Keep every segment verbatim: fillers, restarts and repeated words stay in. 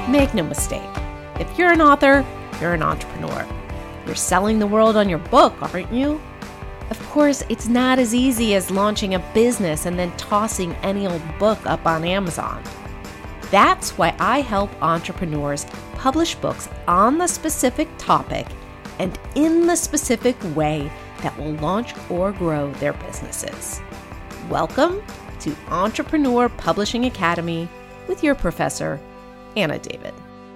Make no mistake, if you're an author, you're an entrepreneur. You're selling the world on your book, aren't you? Of course, it's not as easy as launching a business and then tossing any old book up on Amazon. That's why I help entrepreneurs publish books on the specific topic and in the specific way that will launch or grow their businesses. Welcome to Entrepreneur Publishing Academy with your professor, Anna David.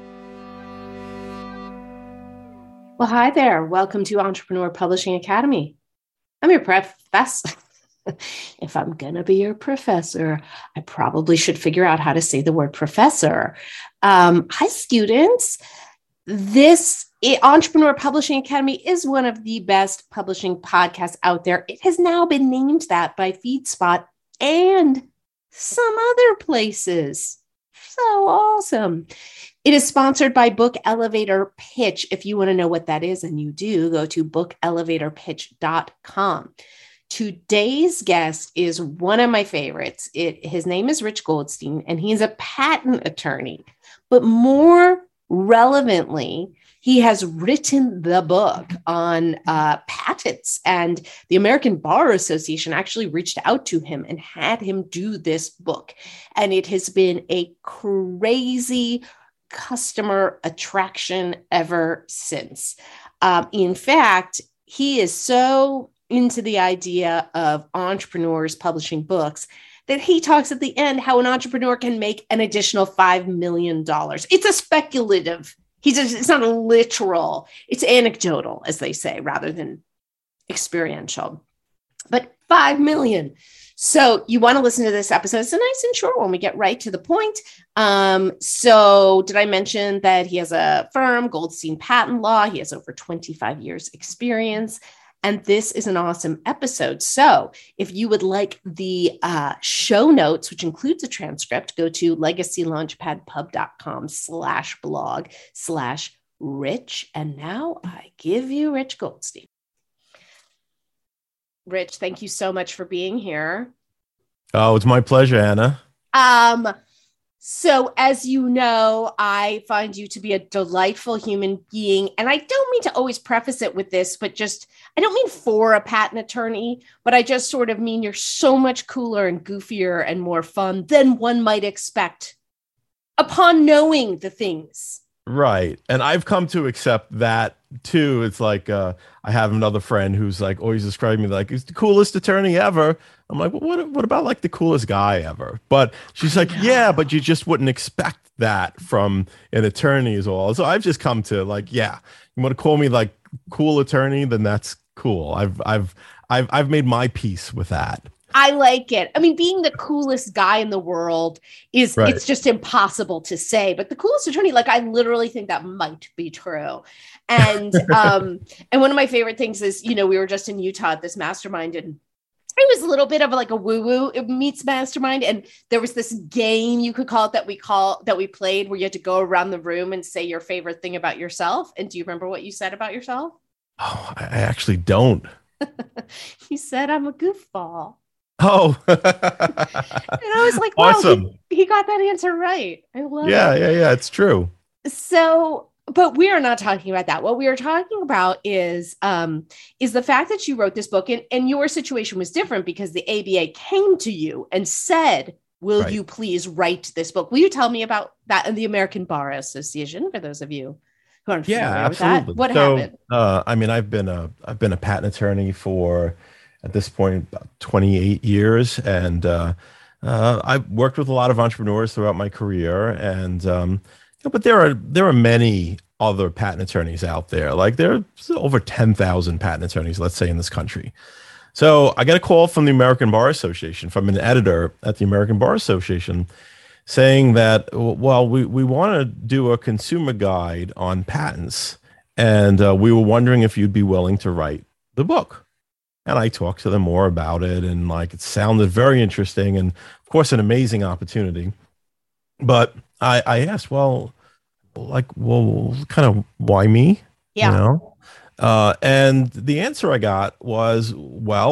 Well, hi there. Welcome to Entrepreneur Publishing Academy. I'm your professor. If I'm going to be your professor, I probably should figure out how to say the word professor. Um, hi, students. This Entrepreneur Publishing Academy is one of the best publishing podcasts out there. It has now been named that by FeedSpot and some other places. So awesome. It is sponsored by Book Elevator Pitch. If you want to know what that is, and you do, go to book elevator pitch dot com. Today's guest is one of my favorites. It, his name is Rich Goldstein, and he's a patent attorney. But more relevantly, he has written the book on uh, patents, and the American Bar Association actually reached out to him and had him do this book. And it has been a crazy customer attraction ever since. Um, in fact, he is so into the idea of entrepreneurs publishing books that he talks at the end how an entrepreneur can make an additional five million dollars. It's a speculative. He's a, it's not a literal. It's anecdotal, as they say, rather than experiential. But five million dollars. So you want to listen to this episode. It's a nice and short one. We get right to the point. Um, so did I mention that he has a firm, Goldstein Patent Law? He has over twenty-five years experience. And this is an awesome episode. So if you would like the uh, show notes, which includes a transcript, go to legacylaunchpadpub.com slash blog slash Rich. And now I give you Rich Goldstein. Rich, thank you so much for being here. Oh, it's my pleasure, Anna. Um, so as you know, I find you to be a delightful human being. And I don't mean to always preface it with this, but just, I don't mean for a patent attorney, but I just sort of mean you're so much cooler and goofier and more fun than one might expect upon knowing the things. Right. And I've come to accept that too. It's like, uh, I have another friend who's like always describing me like, he's the coolest attorney ever. I'm like, well, what, what about like the coolest guy ever? But she's like, yeah, but you just wouldn't expect that from an attorney is all. So I've just come to like, yeah, you want to call me like cool attorney, then that's cool. I've, I've, I've, I've made my peace with that. I like it. I mean, being the coolest guy in the world is, right. It's just impossible to say, but the coolest attorney, like I literally think that might be true. And, um, and one of my favorite things is, you know, we were just in Utah at this mastermind, and it was a little bit of like a woo-woo meets mastermind. And there was this game, you could call it, that we call that we played where you had to go around the room and say your favorite thing about yourself. And do you remember what you said about yourself? Oh, I actually don't. You said, I'm a goofball. Oh, and I was like, wow, awesome. He, he got that answer right. I love yeah, it. Yeah, yeah, yeah. It's true. So, but we are not talking about that. What we are talking about is, um, is the fact that you wrote this book, and, and your situation was different because the A B A came to you and said, will right. you please write this book? Will you tell me about that in the American Bar Association, for those of you who aren't familiar yeah, with that? What so, happened? Uh, I mean, I've been a, I've been a patent attorney for, at this point, about twenty-eight years. And uh, uh, I've worked with a lot of entrepreneurs throughout my career. And, um, you know, but there are, there are many other patent attorneys out there. Like there are over ten thousand patent attorneys, let's say, in this country. So I got a call from the American Bar Association, from an editor at the American Bar Association, saying that, well, we, we want to do a consumer guide on patents. And uh, we were wondering if you'd be willing to write the book. And I talked to them more about it, and like it sounded very interesting, and of course an amazing opportunity. But I, I asked, well, like, well, kind of why me? Yeah. You know? Uh, and the answer I got was, well,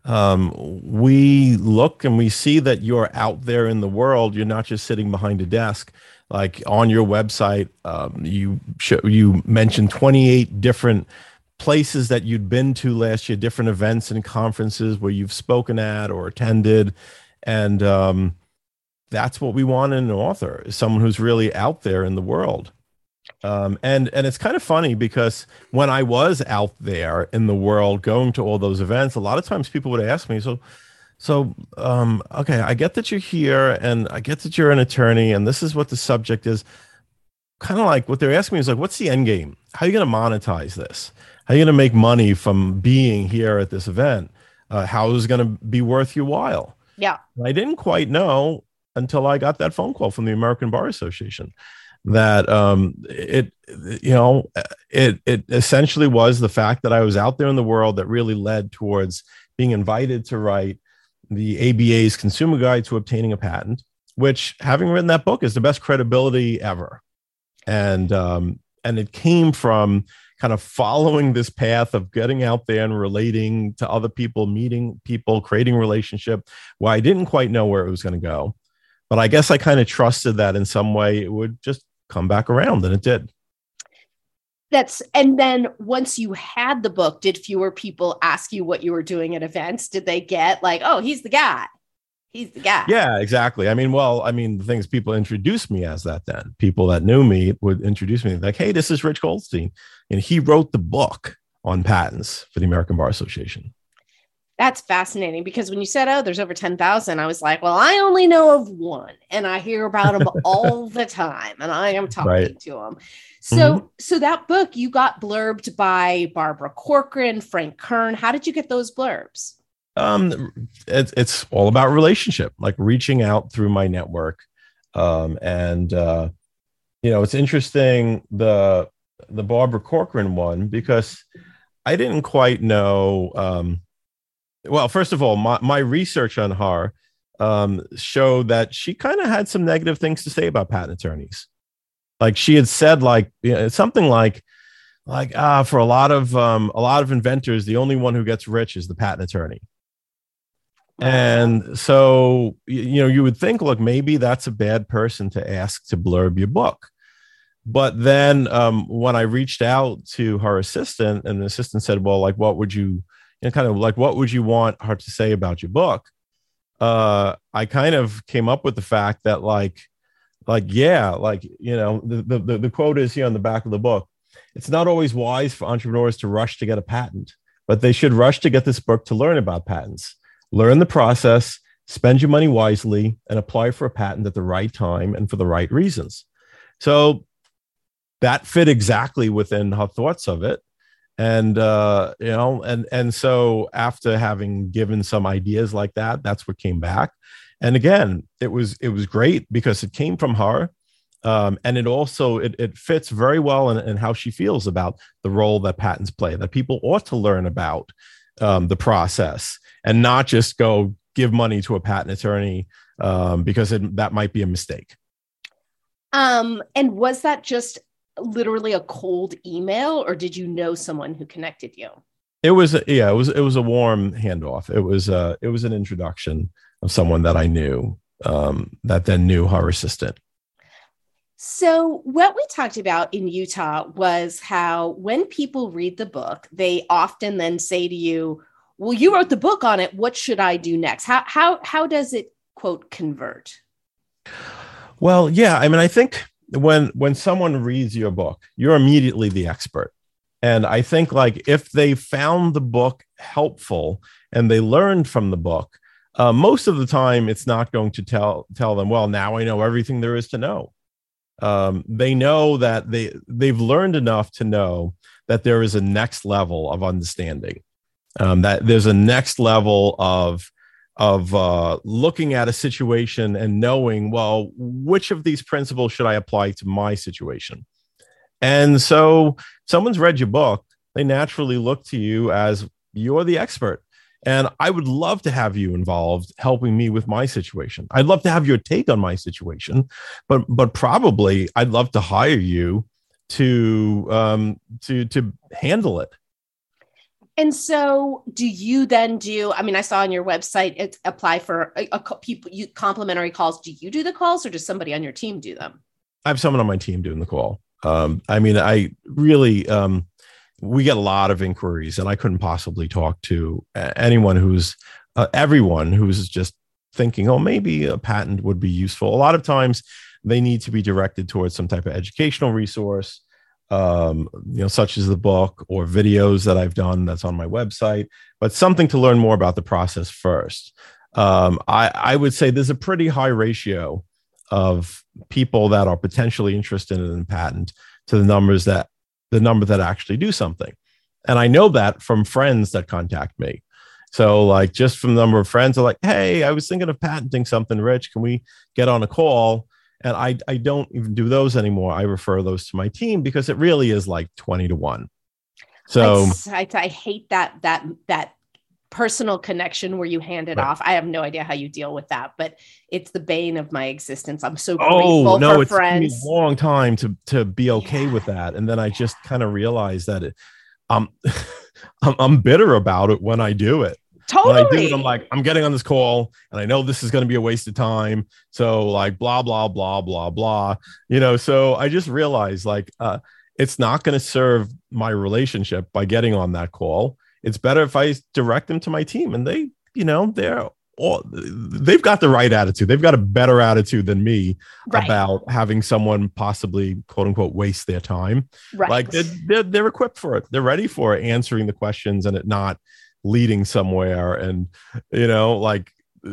um, we look and we see that you're out there in the world. You're not just sitting behind a desk. Like on your website, um, you show, you mentioned twenty-eight different places that you'd been to last year, different events and conferences where you've spoken at or attended. And um, that's what we want in an author, is someone who's really out there in the world. Um, and and it's kind of funny because when I was out there in the world going to all those events, a lot of times people would ask me, so so um, okay, I get that you're here and I get that you're an attorney and this is what the subject is. Kind of like what they're asking me is like, what's the end game? How are you going to monetize this? How are you going to make money from being here at this event? Uh, how is it going to be worth your while? Yeah. And I didn't quite know until I got that phone call from the American Bar Association that um, it, you know, it it essentially was the fact that I was out there in the world that really led towards being invited to write the A B A's Consumer Guide to Obtaining a Patent, which, having written that book, is the best credibility ever. And um, and it came from kind of following this path of getting out there and relating to other people, meeting people, creating a relationship where I didn't quite know where it was going to go. But I guess I kind of trusted that in some way it would just come back around, and it did. That's, and then once you had the book, did fewer people ask you what you were doing at events? Did they get like, oh, he's the guy? He's the guy. Yeah, exactly. I mean, well, I mean, the things people introduced me as that then. People that knew me would introduce me like, hey, this is Rich Goldstein. And he wrote the book on patents for the American Bar Association. That's fascinating because when you said, oh, there's over ten thousand, I was like, well, I only know of one and I hear about him all the time and I am talking right. to him. So, mm-hmm. so that book, you got blurbed by Barbara Corcoran, Frank Kern. How did you get those blurbs? Um, it, it's all about relationship, like reaching out through my network. Um, and, uh, you know, it's interesting, the, the Barbara Corcoran one, because I didn't quite know, um, well, first of all, my, my research on her um, showed that she kind of had some negative things to say about patent attorneys. Like she had said, like, you know, something like, like ah, for a lot of um, a lot of inventors, the only one who gets rich is the patent attorney. And so, you know, you would think, look, maybe that's a bad person to ask to blurb your book. But then um, when I reached out to her assistant, and the assistant said, well, like, what would you, you know, kind of like, what would you want her to say about your book? Uh, I kind of came up with the fact that, like, like, yeah, like, you know, the, the, the quote is here on the back of the book. It's not always wise for entrepreneurs to rush to get a patent, but they should rush to get this book to learn about patents. Learn the process, spend your money wisely, and apply for a patent at the right time and for the right reasons. So that fit exactly within her thoughts of it. And, uh, you know, and, and so after having given some ideas like that, that's what came back. And again, it was, it was great because it came from her. Um, and it also, it, it fits very well in, in how she feels about the role that patents play, that people ought to learn about um, the process and not just go give money to a patent attorney um, because it, that might be a mistake. Um, and was that just literally a cold email, or did you know someone who connected you? It was, a, yeah, it was, it was a warm handoff. It was, uh, it was an introduction of someone that I knew um, that then knew her assistant. So what we talked about in Utah was how when people read the book, they often then say to you, well, you wrote the book on it. What should I do next? How, how, how does it, quote, convert? Well, yeah, I mean, I think when, when someone reads your book, you're immediately the expert. And I think, like, if they found the book helpful and they learned from the book, uh, most of the time it's not going to tell, tell them, well, now I know everything there is to know. Um, they know that they, they've learned enough to know that there is a next level of understanding, um, that there's a next level of, of uh, looking at a situation and knowing, well, which of these principles should I apply to my situation? And so someone's read your book, they naturally look to you as you're the expert. And I would love to have you involved helping me with my situation. I'd love to have your take on my situation, but but probably I'd love to hire you to um, to to handle it. And so do you then do, I mean, I saw on your website, it's apply for a, a people, you complimentary calls. Do you do the calls or does somebody on your team do them? I have someone on my team doing the call. Um, I mean, I really, um, we get a lot of inquiries and I couldn't possibly talk to anyone who's, uh, everyone who's just thinking, oh, maybe a patent would be useful. A lot of times they need to be directed towards some type of educational resource, um, you know, such as the book or videos that I've done that's on my website, but something to learn more about the process first. Um, I, I would say there's a pretty high ratio of people that are potentially interested in a patent to the numbers that the number that actually do something. And I know that from friends that contact me. So like just from the number of friends are like, hey, I was thinking of patenting something, Rich, can we get on a call? And I, I don't even do those anymore. I refer those to my team because it really is like twenty to one. So I, I, I hate that, that, that personal connection where you hand it right. off. I have no idea how you deal with that, but it's the bane of my existence. I'm so grateful oh, no, for it's friends. Taken me a long time to, to be okay yeah. with that. And then I just kind of realized that it, um, I'm, I'm bitter about it when I do it. Totally. When I do it, I'm like, I'm getting on this call and I know this is going to be a waste of time. So like, blah, blah, blah, blah, blah, you know, so I just realized like, uh, it's not going to serve my relationship by getting on that call. It's better if I direct them to my team and they, you know, they're all, they've got the right attitude. They've got a better attitude than me right. about having someone possibly quote unquote waste their time. Right. Like they're, they're, they're equipped for it. They're ready for it, answering the questions and it not leading somewhere. And, you know, like,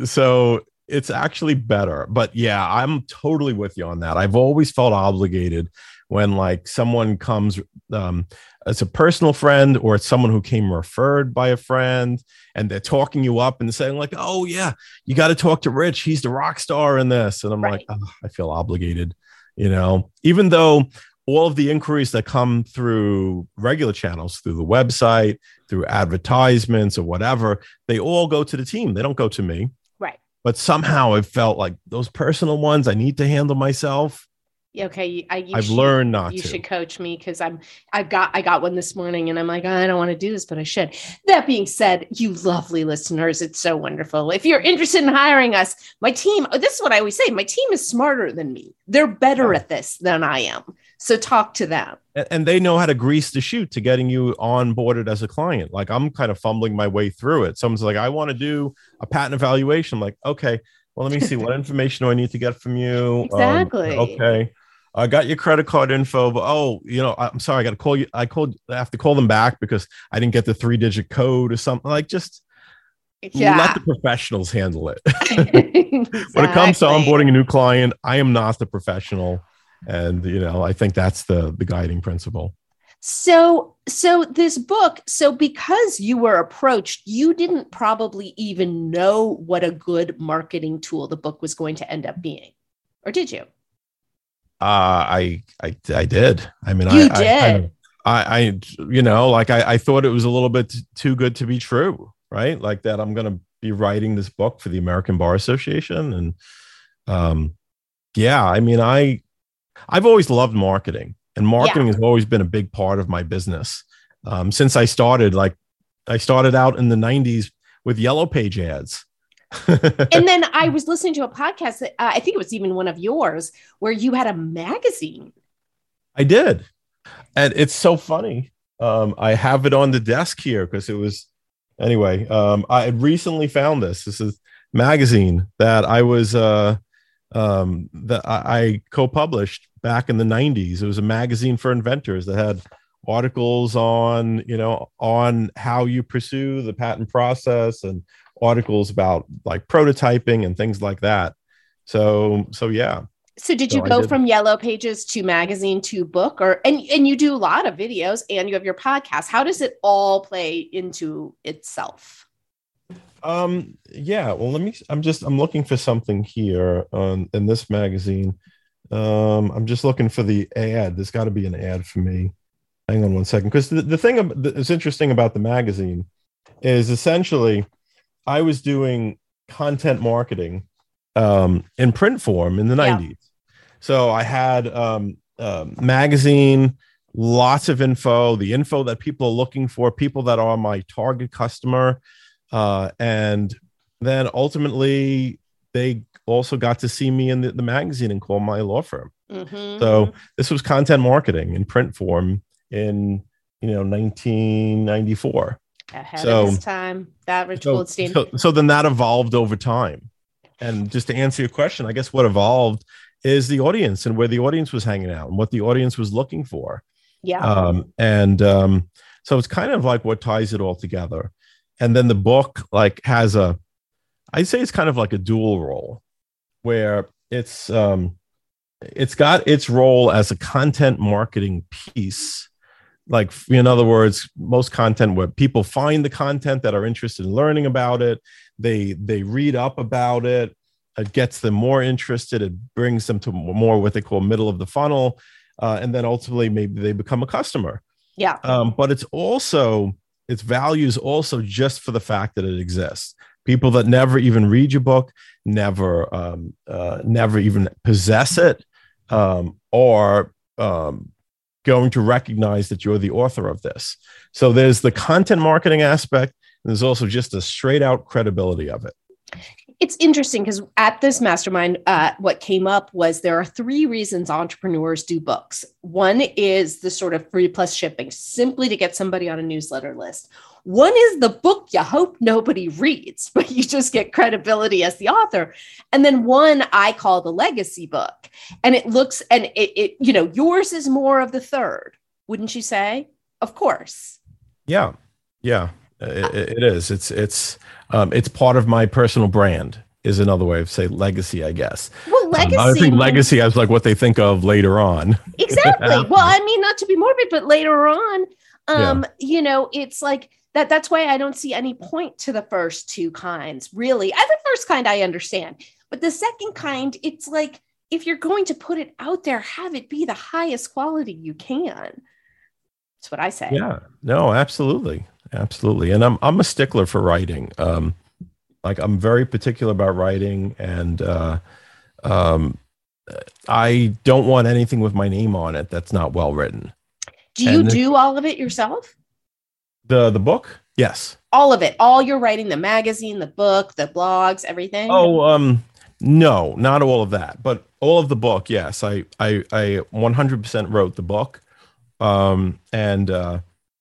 so it's actually better. But yeah, I'm totally with you on that. I've always felt obligated when like someone comes um, as a personal friend or it's someone who came referred by a friend and they're talking you up and saying like, oh yeah, you got to talk to Rich. He's the rock star in this. And I'm right. like, oh, I feel obligated, you know, even though all of the inquiries that come through regular channels, through the website, through advertisements or whatever, they all go to the team. They don't go to me. Right. But somehow it felt like those personal ones I need to handle myself. Okay, I, I've should, learned not you to. You should coach me because I'm, I've got, I got one this morning, and I'm like, I don't want to do this, but I should. That being said, you lovely listeners, it's so wonderful. If you're interested in hiring us, my team. This is what I always say: my team is smarter than me. They're better yeah. at this than I am. So talk to them, and, and they know how to grease the chute to getting you onboarded as a client. Like I'm kind of fumbling my way through it. Someone's like, I want to do a patent evaluation. I'm like, okay, well, let me see what information do I need to get from you. Exactly. Um, okay. I got your credit card info, but oh, you know, I'm sorry, I got to call you. I called, I have to call them back because I didn't get the three digit code or something. Like, just yeah. let the professionals handle it. Exactly. When it comes to onboarding a new client, I am not the professional. And, you know, I think that's the, the guiding principle. So, so this book, so because you were approached, you didn't probably even know what a good marketing tool the book was going to end up being, or did you? Uh, I, I, I did. I mean, you I, did. I, kind of, I, I, you know, like I, I thought it was a little bit too good to be true, right? Like that I'm going to be writing this book for the American Bar Association. And, um, yeah, I mean, I, I've always loved marketing, and marketing yeah. has always been a big part of my business. Um, since I started, like I started out in the nineties with Yellow Page ads. And then I was listening to a podcast that uh, I think it was even one of yours where you had a magazine. I did. And it's so funny. Um, I have it on the desk here because it was, anyway, um, I recently found this. This is a magazine that I was, uh, um, that I, I co-published back in the nineties. It was a magazine for inventors that had articles on, you know, on how you pursue the patent process and articles about like prototyping and things like that. So, so yeah. So did you so go from Yellow Pages to magazine to book, or, and, and you do a lot of videos and you have your podcast. How does it all play into itself? Um, yeah, well, let me, I'm just, I'm looking for something here on, in this magazine. Um, I'm just looking for the ad. There's got to be an ad for me. Hang on one second. Because the, the thing that's interesting about the magazine is essentially I was doing content marketing um, in print form in the yeah. nineties. So I had um, a magazine lots of info, the info that people are looking for, people that are my target customer. Uh, and then ultimately, they also got to see me in the, the magazine and call my law firm. Mm-hmm. So this was content marketing in print form in, you know, nineteen ninety-four. Ahead so, of his time, that Rich so, Goldstein. So, so then that evolved over time. And just to answer your question, I guess what evolved is the audience and where the audience was hanging out and what the audience was looking for. Yeah. Um, and um, so it's kind of like what ties it all together. And then the book like has a, I'd say it's kind of like a dual role where it's, um, it's got its role as a content marketing piece. Like, in other words, most content where people find the content that are interested in learning about it, they they read up about it, it gets them more interested, it brings them to more what they call middle of the funnel, uh, and then ultimately maybe they become a customer. Yeah. Um, but it's also, its value is also just for the fact that it exists. People that never even read your book, never, um, uh, never even possess it, um, or um, going to recognize that you're the author of this. So there's the content marketing aspect, and there's also just a straight out credibility of it. It's interesting because at this mastermind, uh, what came up was there are three reasons entrepreneurs do books. One is the sort of free plus shipping, simply to get somebody on a newsletter list. One is the book you hope nobody reads, but you just get credibility as the author. And then one I call the legacy book. And it looks, and it, it you know, yours is more of the third, wouldn't you say? Of course. Yeah. Yeah, it, it is. It's, it's, um, it's part of my personal brand is another way of say legacy, I guess. Well, legacy. Um, I think legacy is like what they think of later on. Exactly. Well, I mean, not to be morbid, but later on, um, yeah. you know, it's like, That that's why I don't see any point to the first two kinds, really. And the first kind I understand, but the second kind, it's like, if you're going to put it out there, have it be the highest quality you can. That's what I say. Yeah, no, absolutely. Absolutely. And I'm, I'm a stickler for writing. Um, like I'm very particular about writing, and uh, um, I don't want anything with my name on it that's not well written. Do you and do all of it yourself? The the book? Yes. All of it. All you're writing, the magazine, the book, the blogs, everything? Oh, um, no, not all of that, but all of the book. Yes. I, I, I one hundred percent wrote the book. Um, and, uh,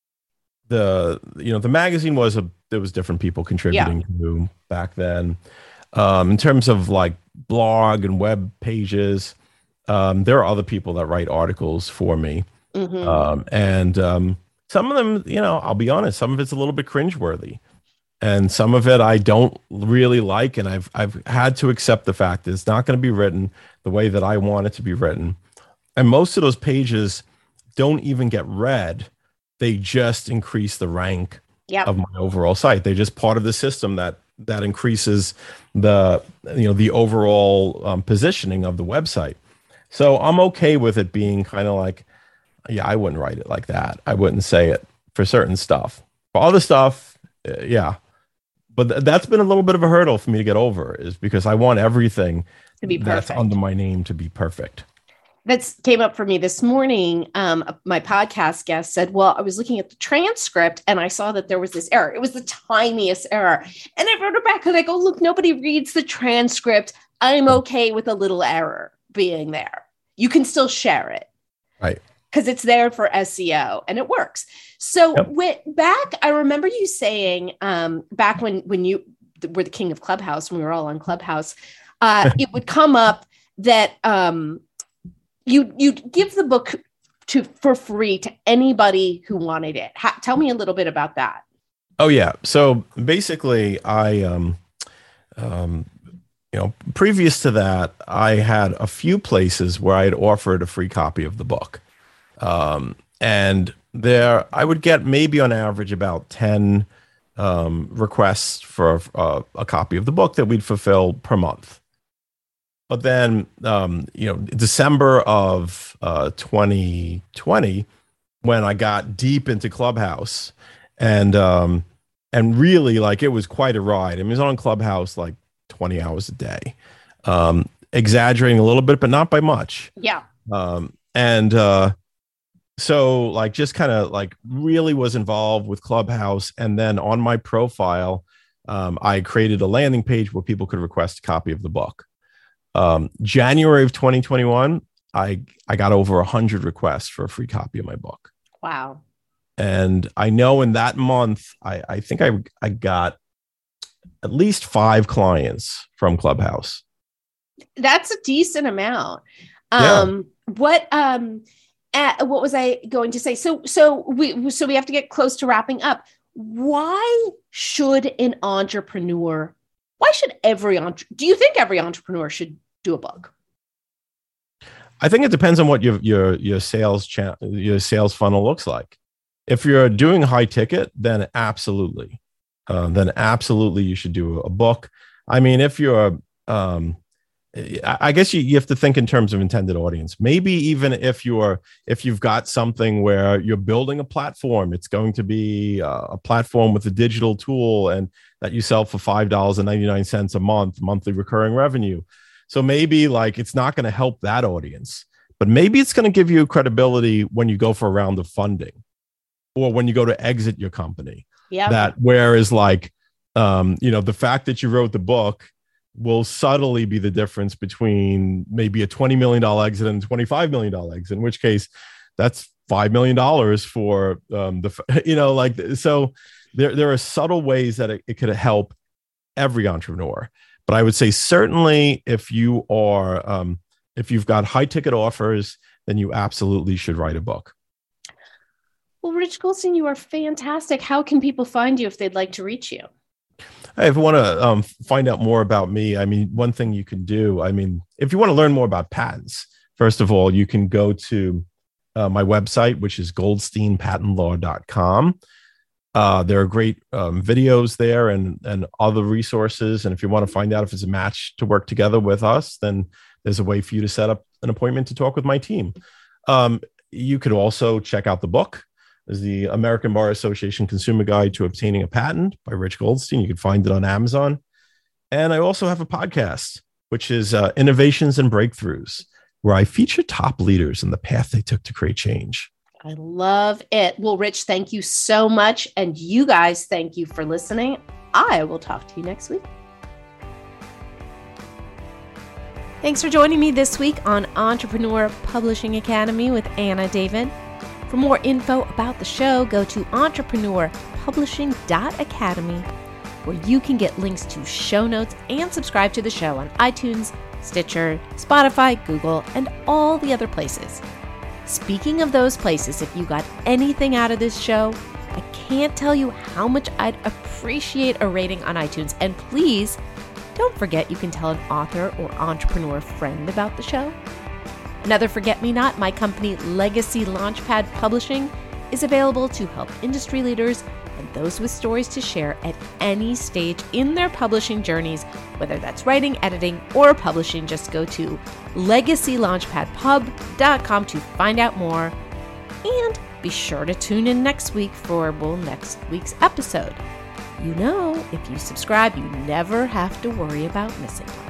the, you know, the magazine was a, there was different people contributing yeah. to back then. Um, in terms of like blog and web pages, um, there are other people that write articles for me. Mm-hmm. Um, and, um, some of them, you know, I'll be honest, some of it's a little bit cringeworthy, and some of it I don't really like. And I've, I've had to accept the fact that it's not going to be written the way that I want it to be written. And most of those pages don't even get read. They just increase the rank yep. of my overall site. They're just part of the system that, that increases the, you know, the overall um, positioning of the website. So I'm okay with it being kind of like, yeah, I wouldn't write it like that. I wouldn't say it for certain stuff. For other stuff, uh, yeah. But th- that's been a little bit of a hurdle for me to get over, is because I want everything to be perfect. That's under my name to be perfect. That came up for me this morning. Um, my podcast guest said, well, I was looking at the transcript and I saw that there was this error. It was the tiniest error. And I wrote it back and I go, look, nobody reads the transcript. I'm okay with a little error being there. You can still share it. Right. Because it's there for S E O and it works. So yep. with, back, I remember you saying um, back when, when you were the king of Clubhouse, when we were all on Clubhouse, uh, it would come up that um, you, you'd give the book to for free to anybody who wanted it. Ha- tell me a little bit about that. Oh, yeah. So basically, I, um, um, you know, previous to that, I had a few places where I had offered a free copy of the book. Um, and there, I would get maybe on average about ten um, requests for uh, a copy of the book that we'd fulfill per month. But then, um, you know, December of uh, twenty twenty, when I got deep into Clubhouse, and um, and really, like, it was quite a ride. I mean, I was on Clubhouse like twenty hours a day, um, exaggerating a little bit, but not by much. Yeah. Um, and uh, so like just kind of like really was involved with Clubhouse. And then on my profile, um, I created a landing page where people could request a copy of the book. Um, January of twenty twenty-one, I, I got over a hundred requests for a free copy of my book. Wow. And I know in that month, I, I think I, I got at least five clients from Clubhouse. That's a decent amount. Um, yeah. What, um, uh, what was I going to say? So, so we, so we have to get close to wrapping up. Why should an entrepreneur, why should every, do you think every entrepreneur should do a book? I think it depends on what your, your, your sales cha- your sales funnel looks like. If you're doing high ticket, then absolutely. Uh, then absolutely you should do a book. I mean, if you're, um, I guess you, you have to think in terms of intended audience. Maybe even if you're, if you've got something where you're building a platform, it's going to be a platform with a digital tool and that you sell for five dollars and ninety-nine cents a month, monthly recurring revenue. So maybe like it's not going to help that audience, but maybe it's going to give you credibility when you go for a round of funding or when you go to exit your company. Yeah. That whereas like, um, you know, the fact that you wrote the book will subtly be the difference between maybe a twenty million dollars exit and a twenty-five million dollars exit, in which case that's five million dollars for um, the, you know, like, so there, there are subtle ways that it, it could help every entrepreneur. But I would say certainly if you are, um, if you've got high ticket offers, then you absolutely should write a book. Well, Rich Goldstein, you are fantastic. How can people find you if they'd like to reach you? Hey, if you want to um, find out more about me, I mean, one thing you can do, I mean, if you want to learn more about patents, first of all, you can go to uh, my website, which is goldstein patent law dot com. Uh, there are great um, videos there and, and other resources. And if you want to find out if it's a match to work together with us, then there's a way for you to set up an appointment to talk with my team. Um, you could also check out the book. There's the American Bar Association Consumer Guide to Obtaining a Patent by Rich Goldstein. You can find it on Amazon. And I also have a podcast, which is uh, Innovations and Breakthroughs, where I feature top leaders and the path they took to create change. I love it. Well, Rich, thank you so much. And you guys, thank you for listening. I will talk to you next week. Thanks for joining me this week on Entrepreneur Publishing Academy with Anna David. For more info about the show, go to entrepreneur publishing dot academy, where you can get links to show notes and subscribe to the show on iTunes, Stitcher, Spotify, Google, and all the other places. Speaking of those places, if you got anything out of this show, I can't tell you how much I'd appreciate a rating on iTunes. And please don't forget you can tell an author or entrepreneur friend about the show. Another forget-me-not, my company Legacy Launchpad Publishing is available to help industry leaders and those with stories to share at any stage in their publishing journeys, whether that's writing, editing, or publishing. Just go to legacy launchpad pub dot com to find out more. And be sure to tune in next week for, well, next week's episode. You know, if you subscribe, you never have to worry about missing one.